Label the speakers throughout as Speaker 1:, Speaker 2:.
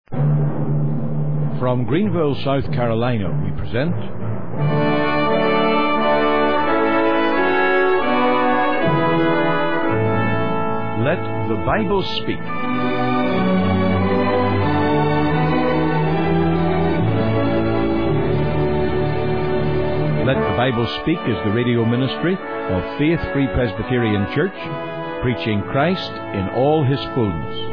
Speaker 1: From Greenville, South Carolina, we present Let the Bible Speak. Let the Bible Speak is the radio ministry of Faith Free Presbyterian Church, preaching Christ in all His fullness.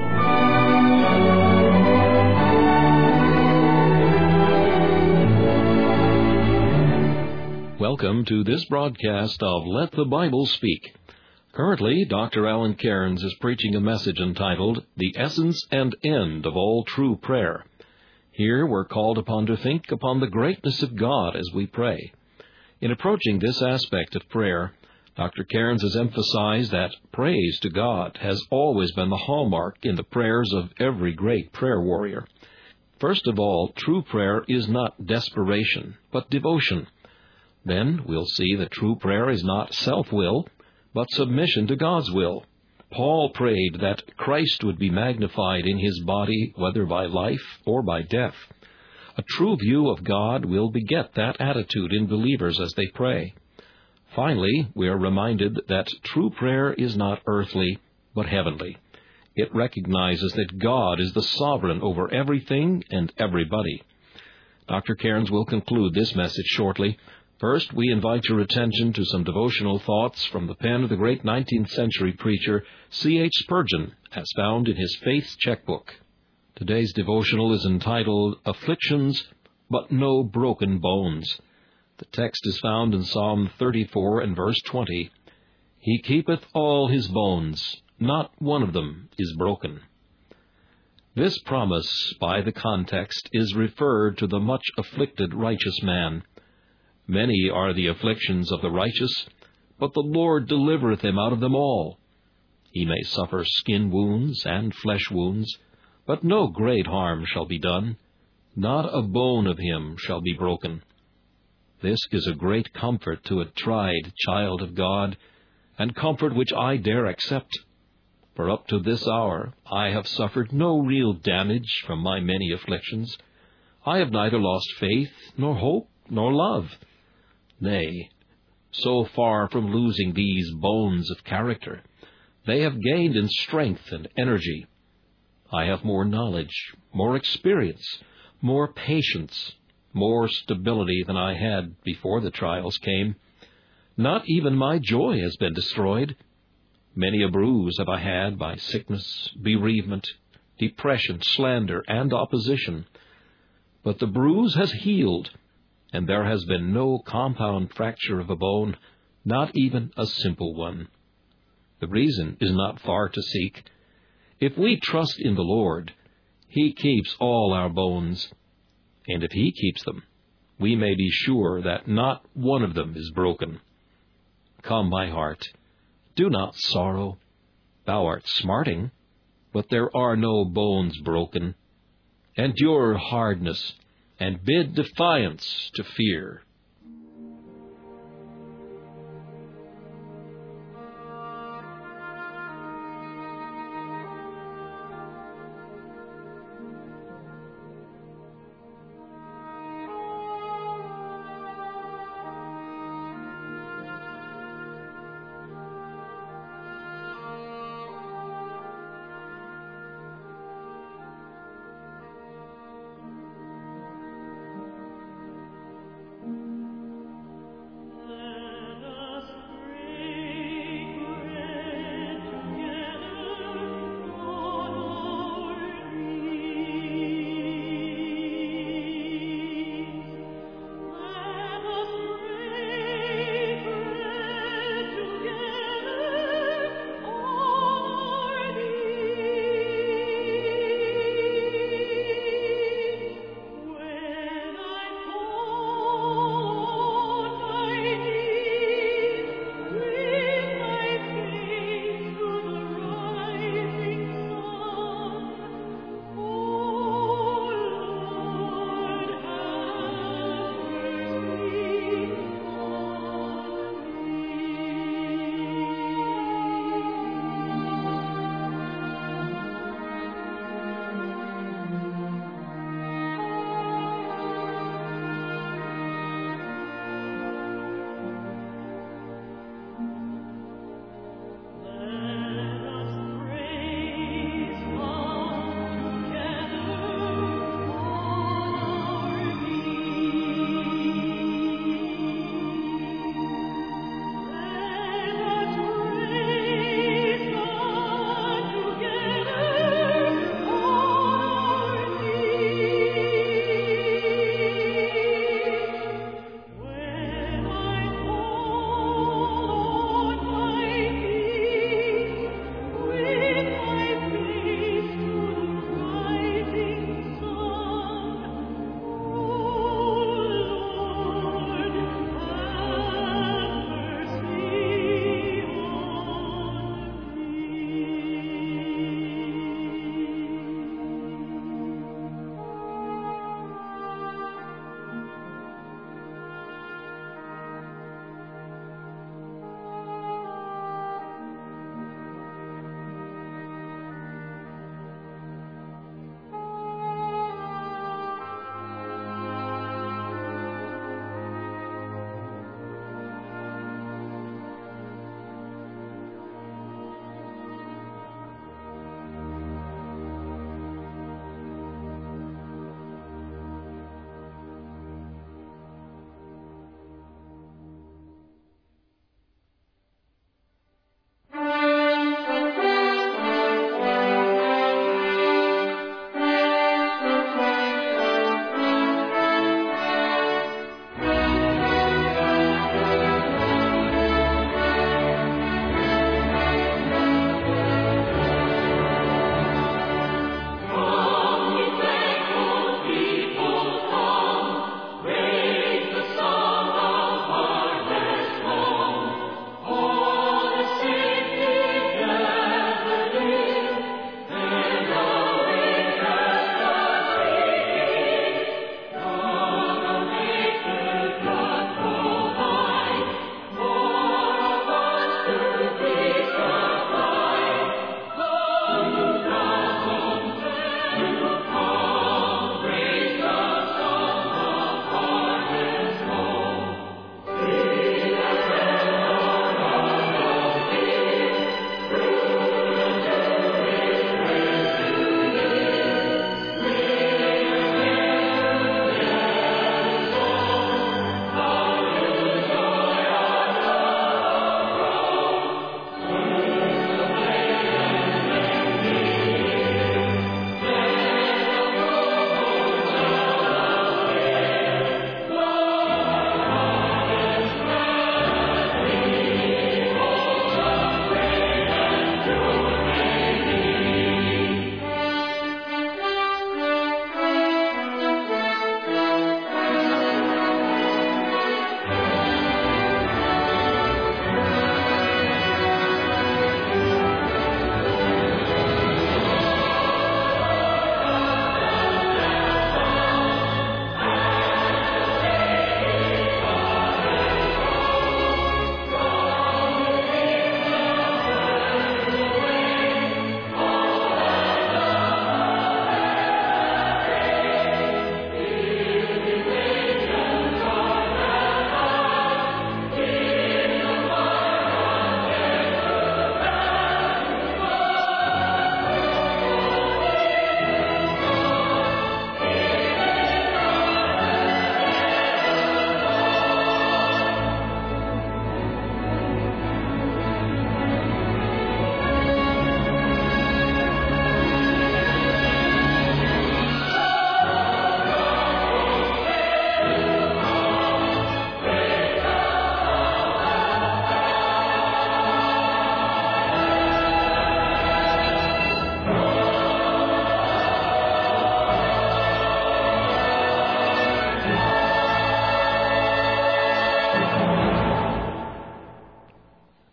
Speaker 2: Welcome to this broadcast of Let the Bible Speak. Currently, Dr. Alan Cairns is preaching a message entitled, The Essence and End of All True Prayer. Here we're called upon to think upon the greatness of God as we pray. In approaching this aspect of prayer, Dr. Cairns has emphasized that praise to God has always been the hallmark in the prayers of every great prayer warrior. First of all, true prayer is not desperation, but devotion. Then we'll see that true prayer is not self-will, but submission to God's will. Paul prayed that Christ would be magnified in his body, whether by life or by death. A true view of God will beget that attitude in believers as they pray. Finally, we are reminded that true prayer is not earthly, but heavenly. It recognizes that God is the sovereign over everything and everybody. Dr. Cairns will conclude this message shortly. First, we invite your attention to some devotional thoughts from the pen of the great 19th century preacher C.H. Spurgeon, as found in his Faith Checkbook. Today's devotional is entitled, Afflictions, but No Broken Bones. The text is found in Psalm 34 and verse 20. He keepeth all his bones, not one of them is broken. This promise, by the context, is referred to the much afflicted righteous man. Many are the afflictions of the righteous, but the Lord delivereth him out of them all. He may suffer skin wounds and flesh wounds, but no great harm shall be done. Not a bone of him shall be broken. This is a great comfort to a tried child of God, and comfort which I dare accept. For up to this hour I have suffered no real damage from my many afflictions. I have neither lost faith, nor hope, nor love. Nay, so far from losing these bones of character, they have gained in strength and energy. I have more knowledge, more experience, more patience, more stability than I had before the trials came. Not even my joy has been destroyed. Many a bruise have I had by sickness, bereavement, depression, slander, and opposition. But the bruise has healed, and there has been no compound fracture of a bone, not even a simple one. The reason is not far to seek. If we trust in the Lord, He keeps all our bones, and if He keeps them, we may be sure that not one of them is broken. Come, my heart, do not sorrow. Thou art smarting, but there are no bones broken. Endure hardness, and bid defiance to fear.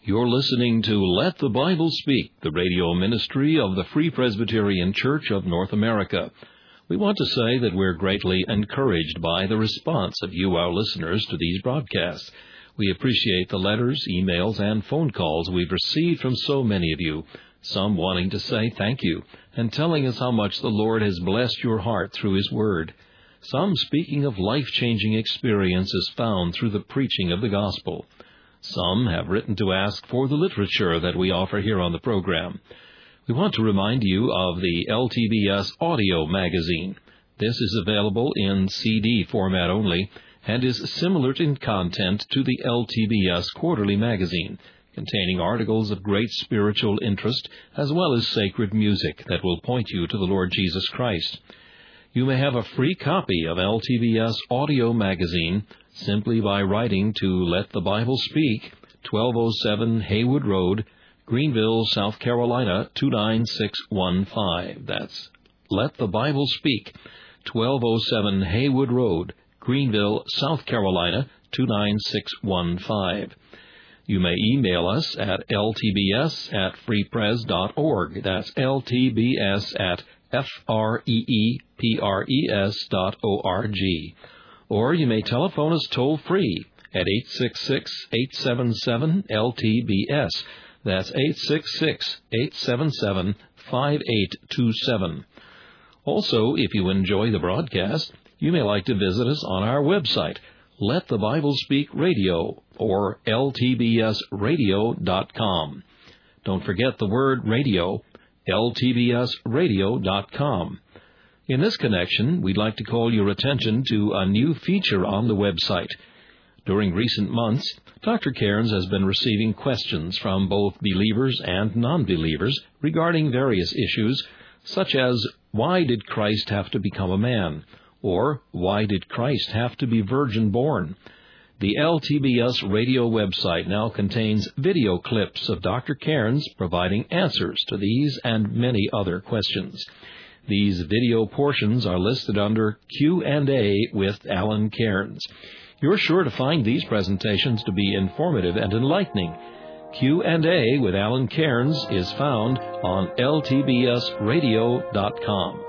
Speaker 2: You're listening to Let the Bible Speak, the radio ministry of the Free Presbyterian Church of North America. We want to say that we're greatly encouraged by the response of you, our listeners, to these broadcasts. We appreciate the letters, emails, and phone calls we've received from so many of you, some wanting to say thank you and telling us how much the Lord has blessed your heart through His Word. Some speaking of life-changing experiences found through the preaching of the gospel. Some have written to ask for the literature that we offer here on the program. We want to remind you of the LTBS audio magazine. This is available in CD format only and is similar in content to the LTBS quarterly magazine, containing articles of great spiritual interest as well as sacred music that will point you to the Lord Jesus Christ. You may have a free copy of LTBS audio magazine simply by writing to Let the Bible Speak, 1207 Haywood Road, Greenville, South Carolina, 29615. That's Let the Bible Speak, 1207 Haywood Road, Greenville, South Carolina, 29615. You may email us at ltbs@freepres.org. That's ltbs@freepres.org. Or you may telephone us toll-free at 866-877-LTBS. That's 866-877-5827. Also, if you enjoy the broadcast, you may like to visit us on our website, Let the Bible Speak Radio, or ltbsradio.com. Don't forget the word radio, ltbsradio.com. In this connection, we'd like to call your attention to a new feature on the website. During recent months, Dr. Cairns has been receiving questions from both believers and non-believers regarding various issues, such as, why did Christ have to become a man? Or, why did Christ have to be virgin-born? The LTBS radio website now contains video clips of Dr. Cairns providing answers to these and many other questions. These video portions are listed under Q&A with Alan Cairns. You're sure to find these presentations to be informative and enlightening. Q&A with Alan Cairns is found on ltbsradio.com.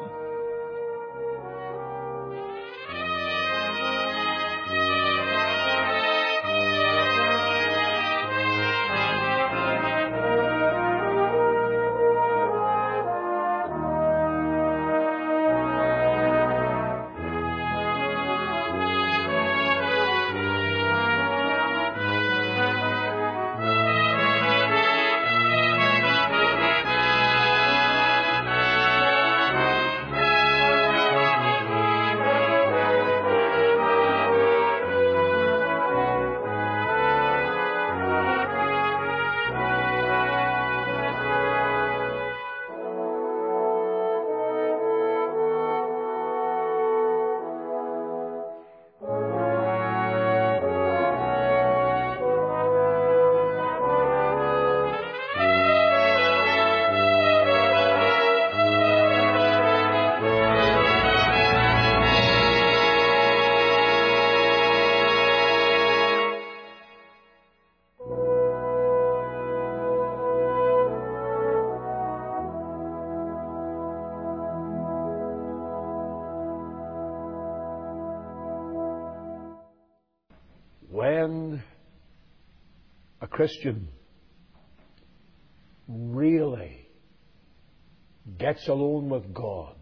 Speaker 3: When a Christian really gets alone with God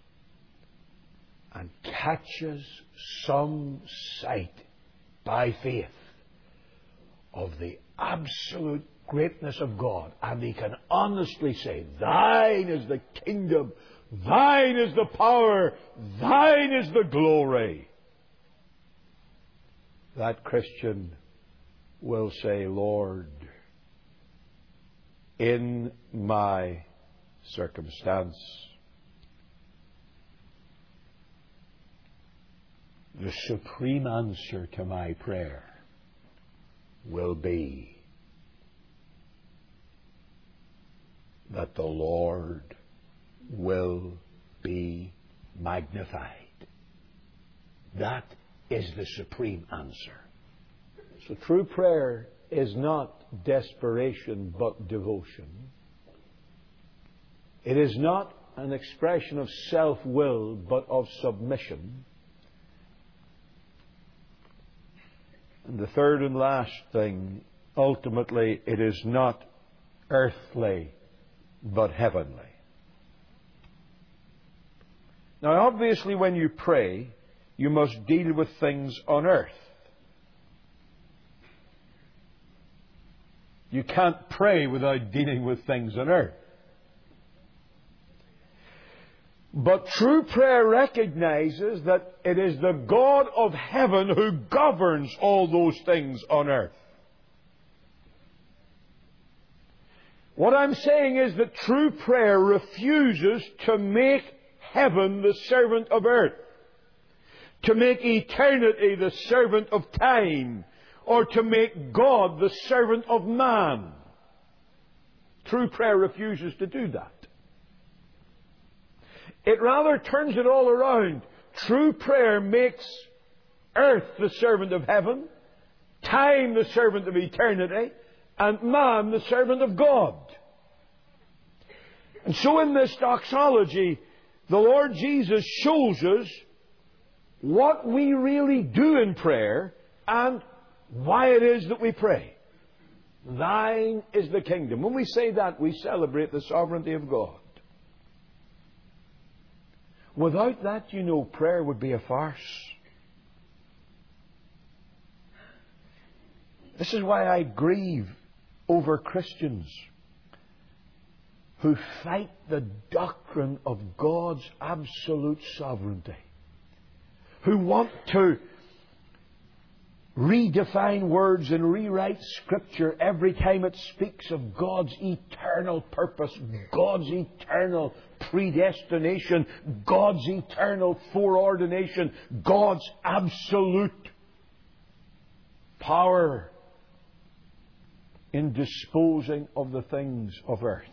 Speaker 3: and catches some sight by faith of the absolute greatness of God, and he can honestly say, Thine is the kingdom, Thine is the power, Thine is the glory, that Christian will say, Lord, in my circumstance, the supreme answer to my prayer will be that the Lord will be magnified. That is the supreme answer. So true prayer is not desperation but devotion. It is not an expression of self-will but of submission. And the third and last thing, ultimately, it is not earthly but heavenly. Now, obviously, when you pray, you must deal with things on earth. You can't pray without dealing with things on earth. But true prayer recognizes that it is the God of heaven who governs all those things on earth. What I'm saying is that true prayer refuses to make heaven the servant of earth, to make eternity the servant of time, or to make God the servant of man. True prayer refuses to do that. It rather turns it all around. True prayer makes earth the servant of heaven, time the servant of eternity, and man the servant of God. And so in this doxology, the Lord Jesus shows us what we really do in prayer and why it is that we pray. Thine is the kingdom. When we say that, we celebrate the sovereignty of God. Without that, you know, prayer would be a farce. This is why I grieve over Christians who fight the doctrine of God's absolute sovereignty, who want to redefine words and rewrite Scripture every time it speaks of God's eternal purpose, God's eternal predestination, God's eternal foreordination, God's absolute power in disposing of the things of earth.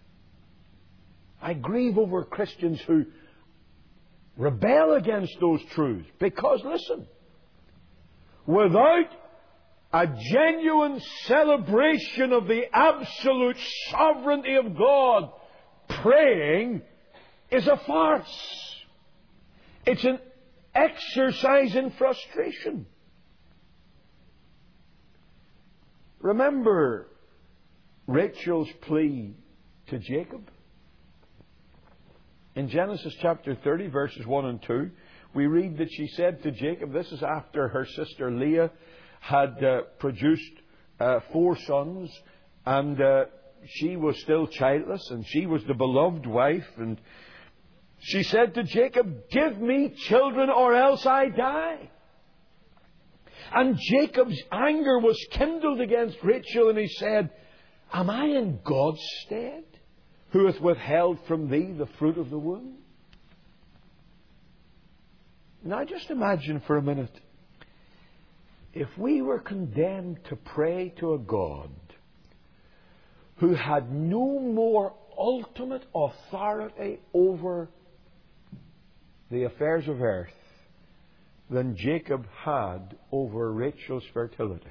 Speaker 3: I grieve over Christians who rebel against those truths because, listen, without a genuine celebration of the absolute sovereignty of God, praying is a farce. It's an exercise in frustration. Remember Rachel's plea to Jacob? In Genesis chapter 30, verses 1 and 2, we read that she said to Jacob, this is after her sister Leah had produced 4 sons, and she was still childless, and she was the beloved wife, and she said to Jacob, give me children or else I die. And Jacob's anger was kindled against Rachel, and he said, am I in God's stead, who hath withheld from thee the fruit of the womb? Now just imagine for a minute, if we were condemned to pray to a God who had no more ultimate authority over the affairs of earth than Jacob had over Rachel's fertility.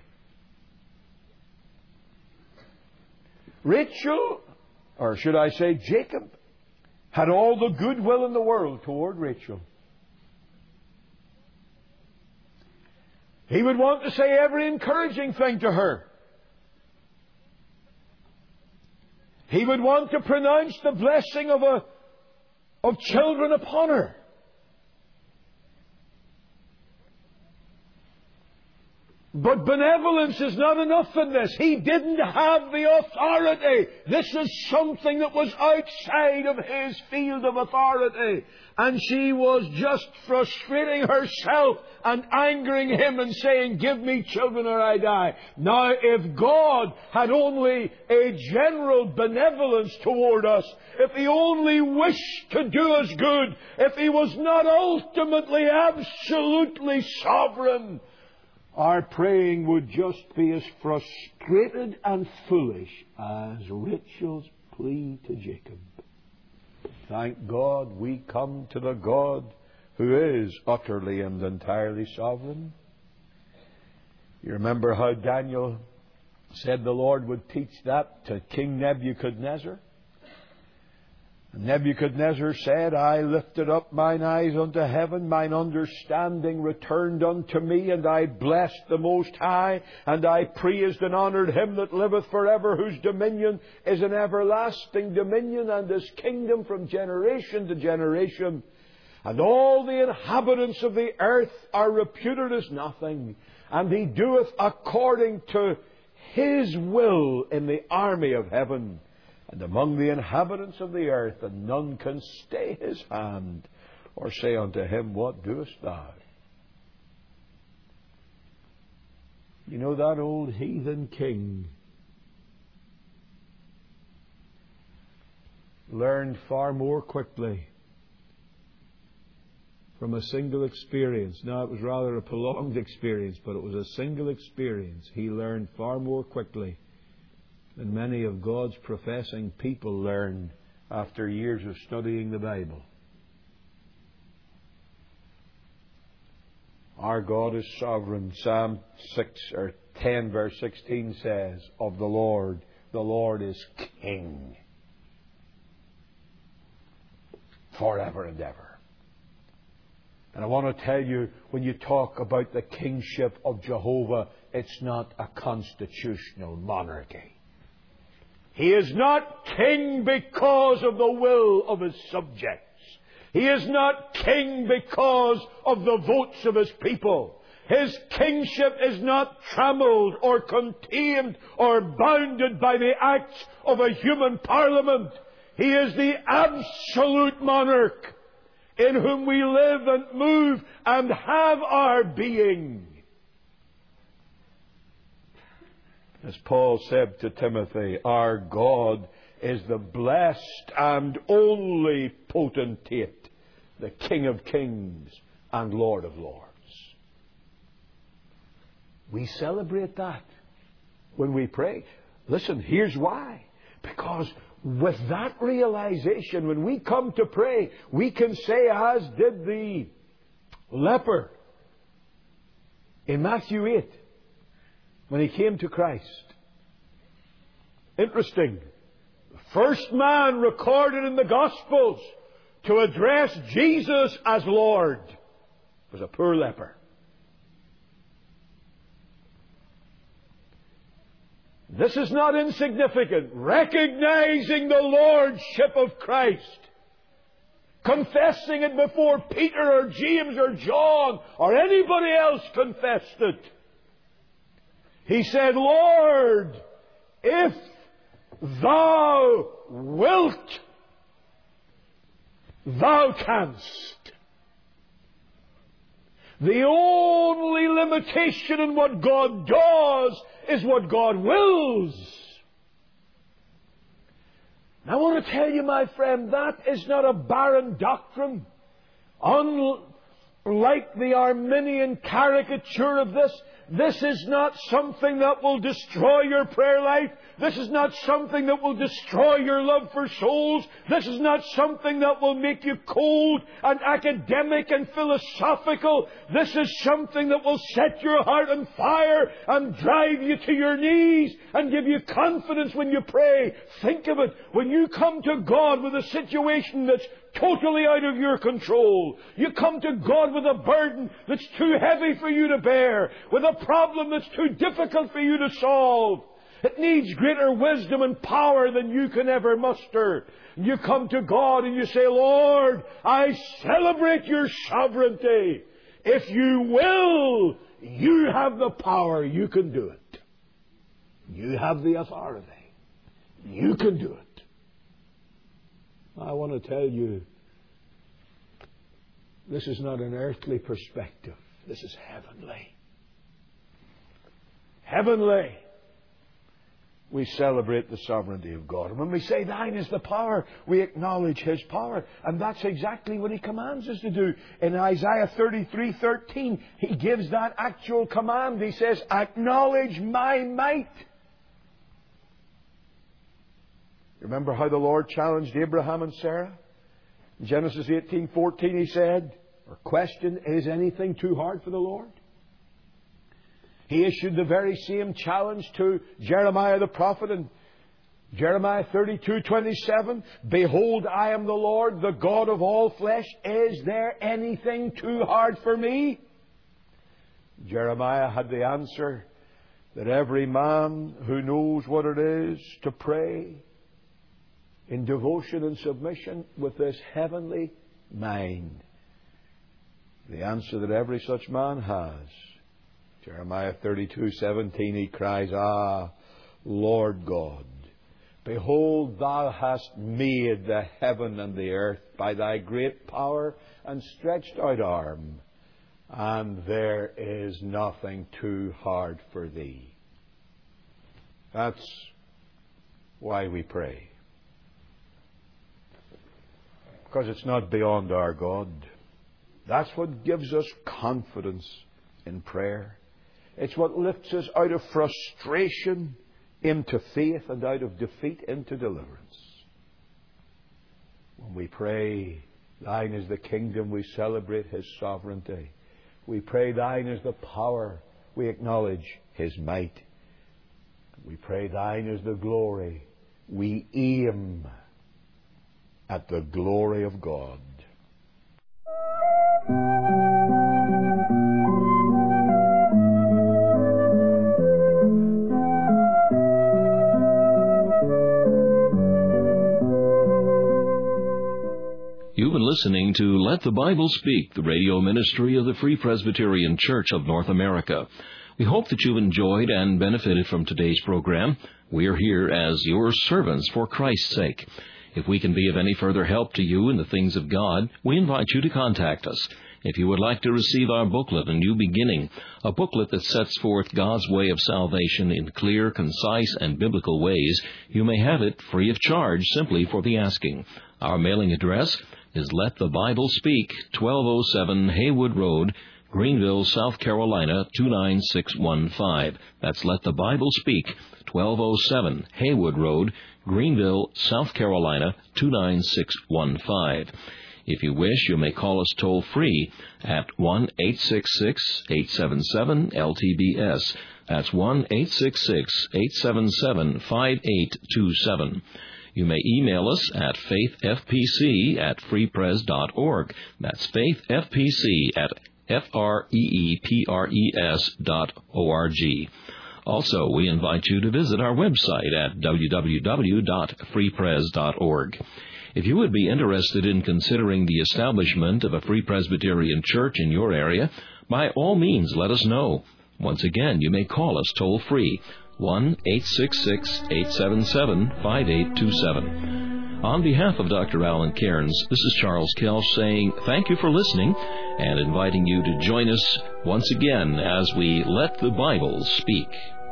Speaker 3: Rachel, or should I say Jacob, had all the goodwill in the world toward Rachel. He would want to say every encouraging thing to her. He would want to pronounce the blessing of children upon her. But benevolence is not enough in this. He didn't have the authority. This is something that was outside of his field of authority. And she was just frustrating herself and angering him and saying, give me children or I die. Now, if God had only a general benevolence toward us, if He only wished to do us good, if He was not ultimately, absolutely sovereign, our praying would just be as frustrated and foolish as Rachel's plea to Jacob. Thank God we come to the God who is utterly and entirely sovereign. You remember how Daniel said the Lord would teach that to King Nebuchadnezzar. And Nebuchadnezzar said, I lifted up mine eyes unto heaven, mine understanding returned unto me, and I blessed the Most High, and I praised and honoured Him that liveth forever, whose dominion is an everlasting dominion, and His kingdom from generation to generation. And all the inhabitants of the earth are reputed as nothing, and He doeth according to His will in the army of heaven, and among the inhabitants of the earth, and none can stay His hand, or say unto Him, What doest thou? You know, that old heathen king learned far more quickly from a single experience. Now, it was rather a prolonged experience, but it was a single experience. He learned far more quickly than many of God's professing people learn after years of studying the Bible. Our God is sovereign. Psalm 10 verse 16 says of the Lord is King forever and ever. And I want to tell you, when you talk about the kingship of Jehovah, it's not a constitutional monarchy. He is not king because of the will of His subjects. He is not king because of the votes of His people. His kingship is not trammeled or contained or bounded by the acts of a human parliament. He is the absolute monarch in whom we live and move and have our being. As Paul said to Timothy, our God is the blessed and only potentate, the King of kings and Lord of lords. We celebrate that when we pray. Listen, here's why. Because with that realization, when we come to pray, we can say, as did the leper in Matthew 8, when he came to Christ. Interesting. The first man recorded in the Gospels to address Jesus as Lord was a poor leper. This is not insignificant. Recognizing the Lordship of Christ. Confessing it before Peter or James or John or anybody else confessed it. He said, Lord, if Thou wilt, Thou canst. The only limitation in what God does is what God wills. Now I want to tell you, my friend, that is not a barren doctrine. Unlike the Arminian caricature of this, this is not something that will destroy your prayer life. This is not something that will destroy your love for souls. This is not something that will make you cold and academic and philosophical. This is something that will set your heart on fire and drive you to your knees and give you confidence when you pray. Think of it. When you come to God with a situation that's totally out of your control, you come to God with a burden that's too heavy for you to bear, with a problem that's too difficult for you to solve. It needs greater wisdom and power than you can ever muster. You come to God and you say, Lord, I celebrate your sovereignty. If you will, you have the power. You can do it. You have the authority. You can do it. I want to tell you, this is not an earthly perspective. This is heavenly. Heavenly. We celebrate the sovereignty of God. And when we say, Thine is the power, we acknowledge His power. And that's exactly what He commands us to do. In Isaiah 33:13, He gives that actual command. He says, acknowledge my might. Remember how the Lord challenged Abraham and Sarah? In Genesis 18:14 He said, or questioned, is anything too hard for the Lord? He issued the very same challenge to Jeremiah the prophet in Jeremiah 32:27. Behold, I am the Lord, the God of all flesh. Is there anything too hard for me? Jeremiah had the answer that every man who knows what it is to pray in devotion and submission with this heavenly mind, the answer that every such man has. Jeremiah 32:17, he cries, Ah, Lord God, behold, thou hast made the heaven and the earth by thy great power and stretched out arm, and there is nothing too hard for thee. That's why we pray. Because it's not beyond our God. That's what gives us confidence in prayer. It's what lifts us out of frustration into faith and out of defeat into deliverance. When we pray, thine is the kingdom, we celebrate His sovereignty. We pray, thine is the power, we acknowledge His might. We pray, thine is the glory, we aim at the glory of God.
Speaker 2: You've been listening to Let the Bible Speak, the radio ministry of the Free Presbyterian Church of North America. We hope that you've enjoyed and benefited from today's program. We are here as your servants for Christ's sake. If we can be of any further help to you in the things of God, we invite you to contact us. If you would like to receive our booklet, A New Beginning, a booklet that sets forth God's way of salvation in clear, concise, and biblical ways, you may have it free of charge simply for the asking. Our mailing address is Let the Bible Speak, 1207 Haywood Road, Greenville, South Carolina, 29615. That's Let the Bible Speak, 1207 Haywood Road, Greenville, South Carolina, 29615. If you wish, you may call us toll-free at 1-866-877-LTBS. That's 1-866-877-5827. You may email us at faithfpc@freepres.org. That's faithfpc@freepres.org. Also, we invite you to visit our website at www.freepres.org. If you would be interested in considering the establishment of a Free Presbyterian Church in your area, by all means let us know. Once again, you may call us toll-free, 1-866-877-5827. On behalf of Dr. Alan Cairns, this is Charles Kelch saying thank you for listening and inviting you to join us once again as we let the Bible speak.